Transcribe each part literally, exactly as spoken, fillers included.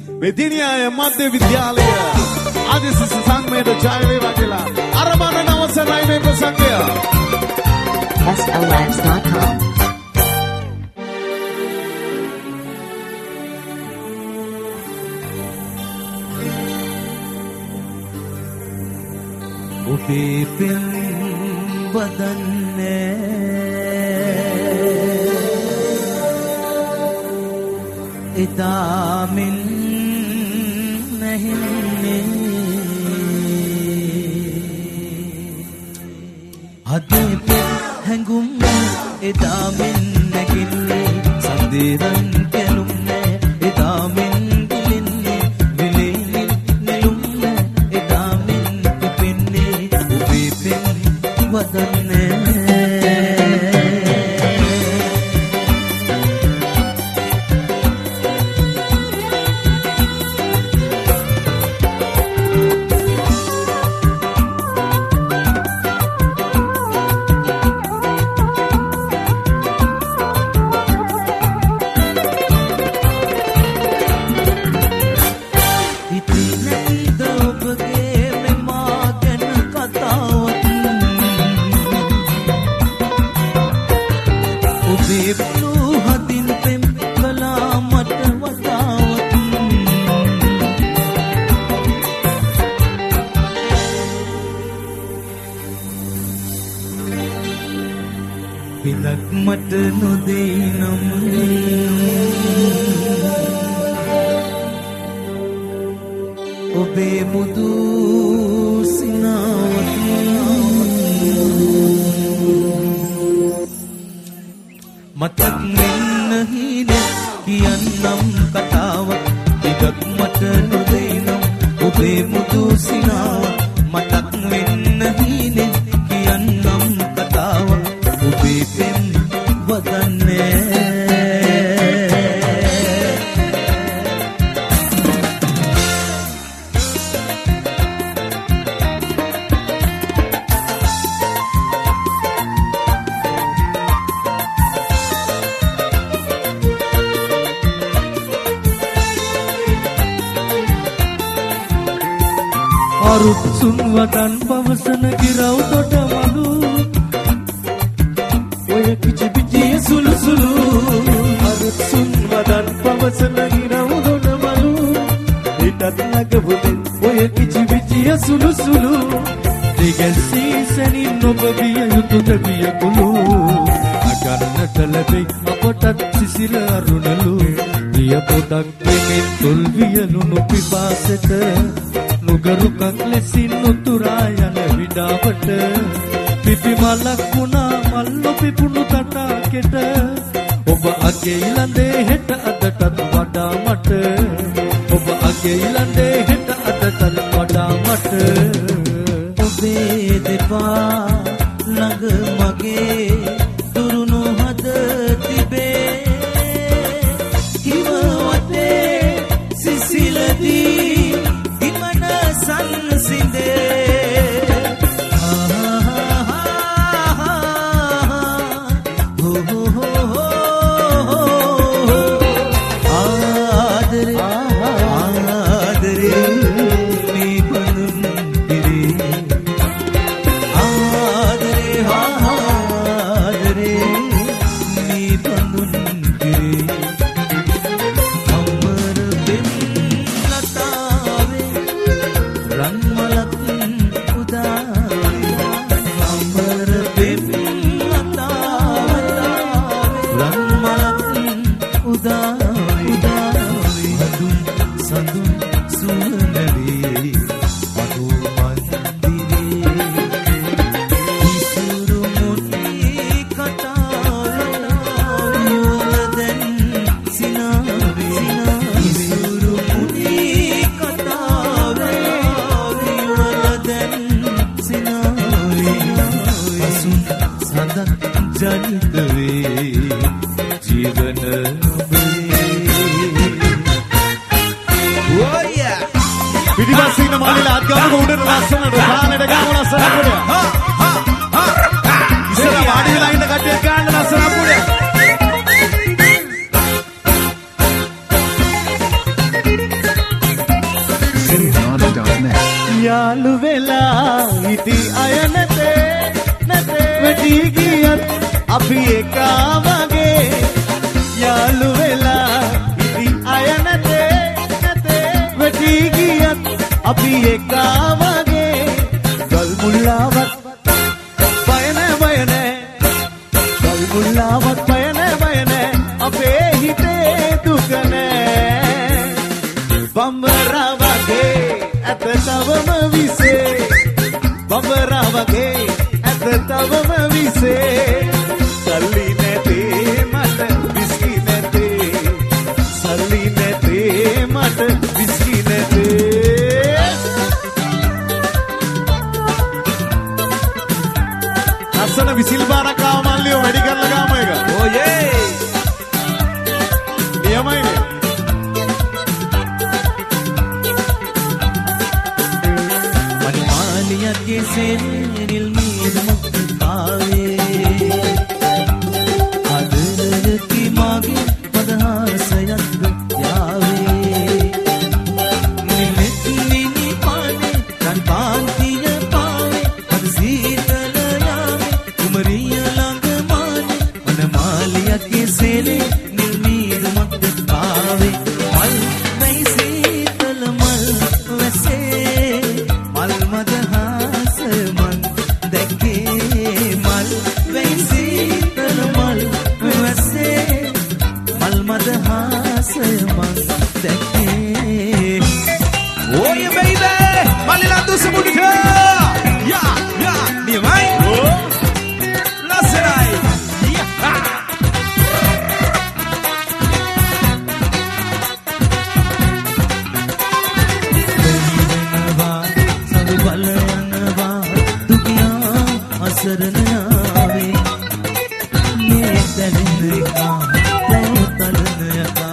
බෙදිනියාය මධ්‍ය විද්‍යාලය ආදිසිසි සංමේද ජය වේවා කියලා අරබන නවසරයි මේ ප්‍රසංගය S O Labs dot com ඔබේ පෙම් වදන්නේ එදා මෙන් නැහින්නේ හදේ පෙම් හැඟුම් එදා මෙන් නැගින්නේ සඳේරන් කැලුම් එදා මෙන් දිලින්නේ විලෙන්නේ නෙළුම් එදා මෙන් පිපෙන්නේ ඔබේ පෙම් වදන්නේ මට නොදෙනම් ඔබේ මුදු සිනාවත් මතක් වෙන්න හිනේ කියන්නම් කතාවක් ටිකක් මට නොදෙනම් ඔබේ මුදු සිනාවත් මතක් වෙන්න හිනේ කියන්නම් කතාවක් ඔබේ පෙම් වදන්නේ අරුත් සුන් වදන් පවසන ගිරව් තොට මලු ඔය කිචි පිචිය සුළු සුළු අරුත් සුන් වදන් පවසන ගිරව් තොට මලු හිටත් නගපුදෙන් ඔය කිචි පිචිය සුළු සුළු දිගැසී සැනින් ඔබ විය යුතු දෙවිය කුළු අගන්නට ලැබෙයි අපටත් සිසිල අරුණලු විය පොඩක් දෙමින් තුල් වියලුණු පිපාසෙට නුගරුකක් ලෙසින් උතුරා යන විඩාවට පිපි මලක් වුණා මල්ලු පිපුණු තටාකෙට ඔබ අගේ ඊළඳේ හෙට අදටත් වඩා මට ඔබ අගේ ඊළඳේ හෙට අදටත් වඩා මට ඔබේ දෙපා ළඟ මගේ දුරුණු හද තිබේ හිම වටේ සිසිලදී යාළු වෙලා ඉති අය නැතේ නැතේ වැඩි ගියත් අපි එකා වගේ යාළු වෙලා ඉති අය නැතේ නැතේ වැඩි ගියත් අපි එකා වගේ ගල් මුල්ලාවත් බය නැ බය නැ ගල් මුල්ලාවත් බය නැ බය නැ අපේ හිතේ දුක නැ බම්බරා වගේ ඇත තවම විසේ බම්බරා වගේ ඇත තවම විසේ සල්ලි නැතේ මට විස්කි නැතේ සල්ලි නැතේ මට විස්කි නැතේ ලස්සන විසිල් බාරක් ආව මල්ලියෝ වැඩි කරලා ගාම එක ඕයේ නියමයිනේ के सेनिल मीर मुक्तावे आदर की मागे पदहासयत यावे निमित्नी पाने तन पांतिय पावे पद सीतल यावे उमरिया लंग माने मन मालिया के सेने निल मीर मुक्तावे मल नहीं सीतल मल वैसे मल मद Oh yeah baby, Malila do semudah. Ya, ya, dia main. Oh, laserai. Ya. Benava, sabi balanava, dunia asaran aave. Ne talindrika, tau talandaka.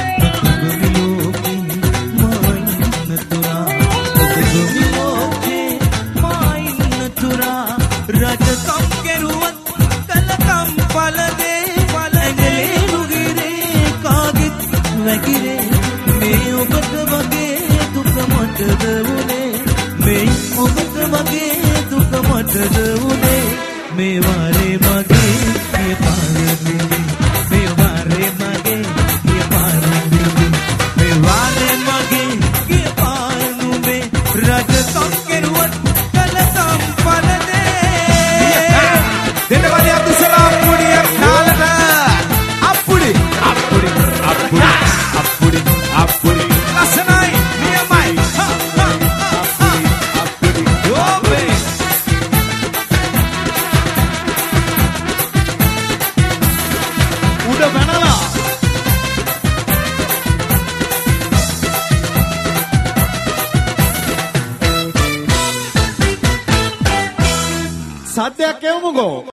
රජකම් කෙරුවත් කලකම් පළදේ පළදේ නුගිරේ කාගෙත් වැగిරේ මේ ඔබට වගේ දුක මටද වුනේ මේ ඔබට වගේ දුක මටද වුනේ මේ වාරේ මගේ මේ පාරේ මේ වාරේ මගේ මේ පාරේ මේ වාරේ මගේ මේ පාරුමේ රජකම් කෙරුවත් කලකම් පළදේ Denda balik Abdul Salam kemudian kalada Apudi Apudi Apudi Apudi Apudi Lasanai Dia mai Ha ha ha Apudi Apudi Dobe Udah mana lah Satya kemugo